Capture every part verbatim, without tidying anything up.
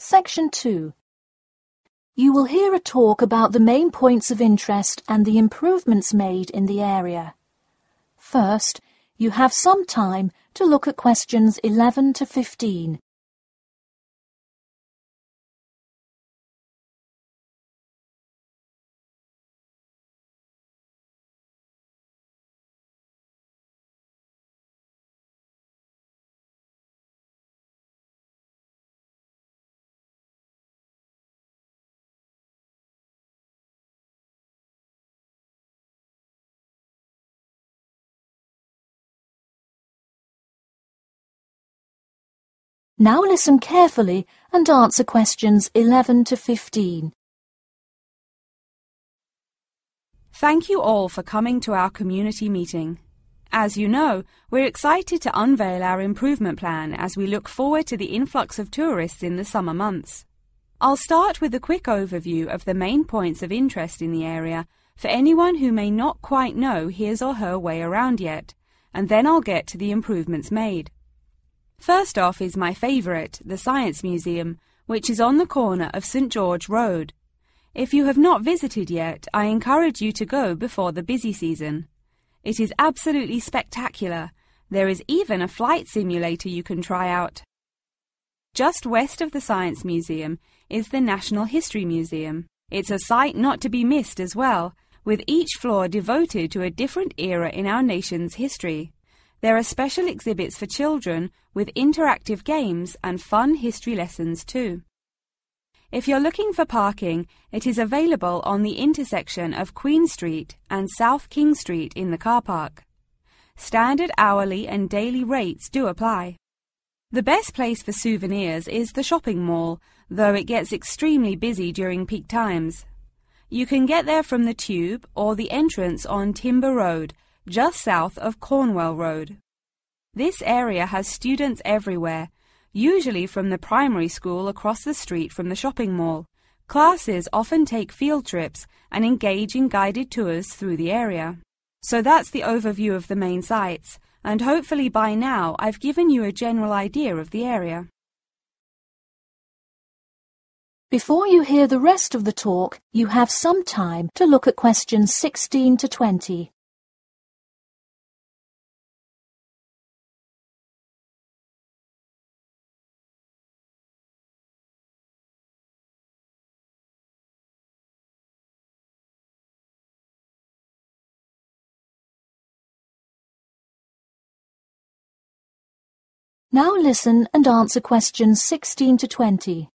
Section two. You will hear a talk about the main points of interest and the improvements made in the area. First, you have some time to look at questions eleven to fifteen. Now listen carefully and answer questions eleven to fifteen. Thank you all for coming to our community meeting. As you know, we're excited to unveil our improvement plan as we look forward to the influx of tourists in the summer months. I'll start with a quick overview of the main points of interest in the area for anyone who may not quite know his or her way around yet, and then I'll get to the improvements made. First off is my favourite, the Science Museum, which is on the corner of St George Road. If you have not visited yet, I encourage you to go before the busy season. It is absolutely spectacular. There is even a flight simulator you can try out. Just west of the Science Museum is the National History Museum. It's a sight not to be missed as well, with each floor devoted to a different era in our nation's history. There are special exhibits for children with interactive games and fun history lessons too. If you're looking for parking, it is available on the intersection of Queen Street and South King Street in the car park. Standard hourly and daily rates do apply. The best place for souvenirs is the shopping mall, though it gets extremely busy during peak times. You can get there from the Tube or the entrance on Timber Road, just south of Cornwell Road. This area has students everywhere, usually from the primary school across the street from the shopping mall. Classes often take field trips and engage in guided tours through the area. So that's the overview of the main sites, and hopefully by now I've given you a general idea of the area. Before you hear the rest of the talk, you have some time to look at questions sixteen to twenty. Now listen and answer questions sixteen to twenty.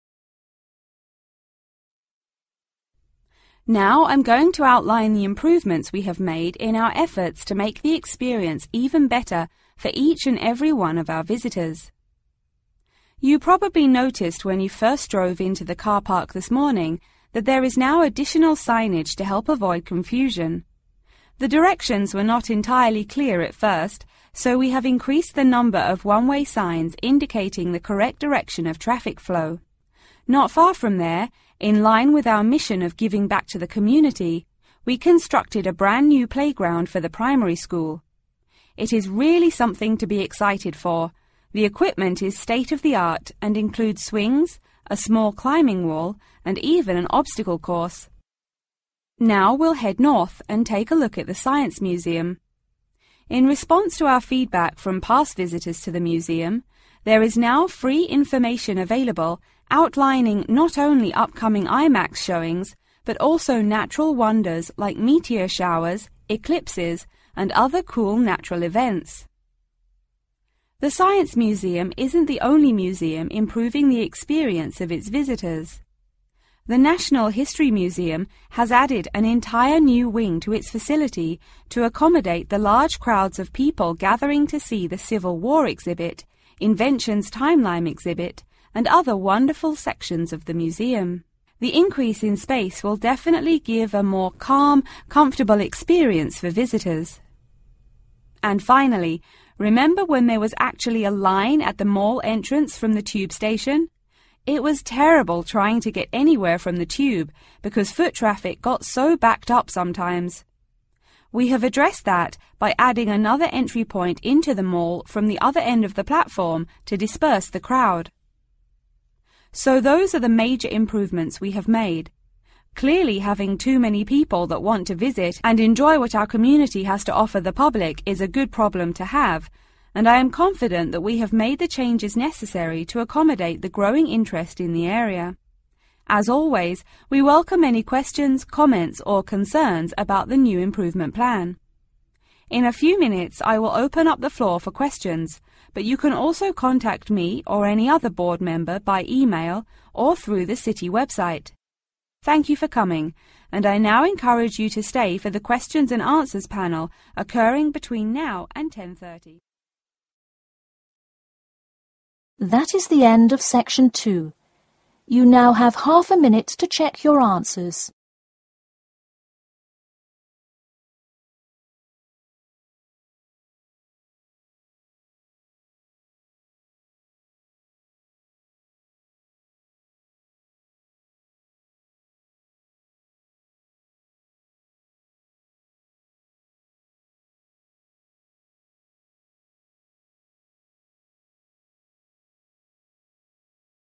Now I'm going to outline the improvements we have made in our efforts to make the experience even better for each and every one of our visitors. You probably noticed when you first drove into the car park this morning that there is now additional signage to help avoid confusion. The directions were not entirely clear at first, so we have increased the number of one-way signs indicating the correct direction of traffic flow. Not far from there, in line with our mission of giving back to the community, we constructed a brand new playground for the primary school. It is really something to be excited for. The equipment is state-of-the-art and includes swings, a small climbing wall, and even an obstacle course. Now we'll head north and take a look at the Science Museum. In response to our feedback from past visitors to the museum, there is now free information available outlining not only upcoming IMAX showings, but also natural wonders like meteor showers, eclipses, and other cool natural events. The Science Museum isn't the only museum improving the experience of its visitors. The National History Museum has added an entire new wing to its facility to accommodate the large crowds of people gathering to see the Civil War exhibit, Inventions Timeline exhibit, and other wonderful sections of the museum. The increase in space will definitely give a more calm, comfortable experience for visitors. And finally, remember when there was actually a line at the mall entrance from the Tube station? It was terrible trying to get anywhere from the Tube because foot traffic got so backed up sometimes. We have addressed that by adding another entry point into the mall from the other end of the platform to disperse the crowd. So those are the major improvements we have made. Clearly, having too many people that want to visit and enjoy what our community has to offer the public is a good problem to have, and I am confident that we have made the changes necessary to accommodate the growing interest in the area. As always, we welcome any questions, comments or concerns about the new improvement plan. In a few minutes I will open up the floor for questions, but you can also contact me or any other board member by email or through the city website. Thank you for coming, and I now encourage you to stay for the questions and answers panel occurring between now and ten thirty. That is the end of section two. You now have half a minute to check your answers.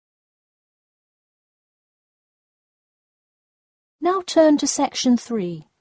Now turn to section three.